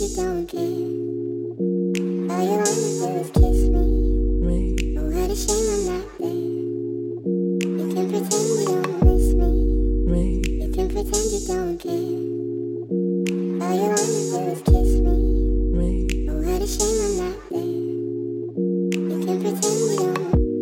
don't care. All you wanna do is kiss me. Oh, what a shame I'm not there. You can pretend you don't miss me. You can pretend you don't care. All you wanna do is kiss me. Oh, what a shame I'm not there. You can pretend you don't.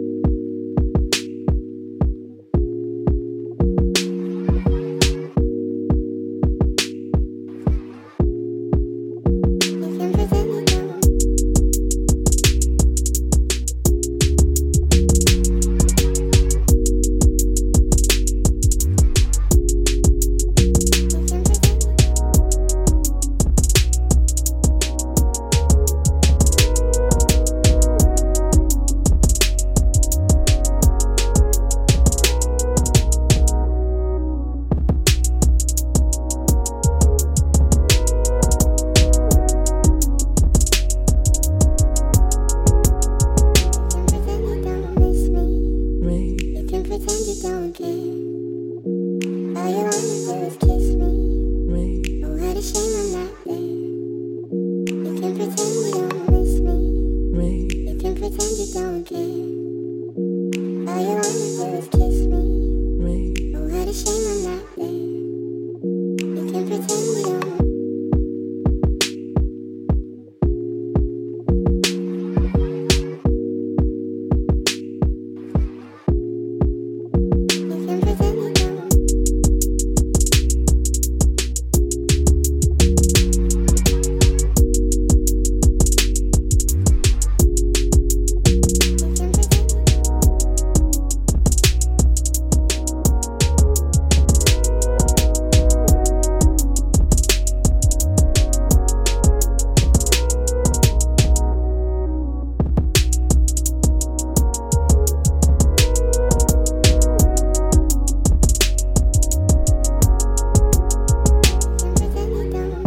Pretend you don't care. All you wanna do is kiss me. Oh, what a shame I'm not there. You can pretend you don't miss me. You can pretend you don't care. All you wanna do is kiss me. Oh, what a shame I'm not there. You can pretend you don't.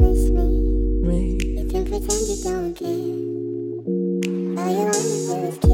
Pretend you don't care. All you wanna do is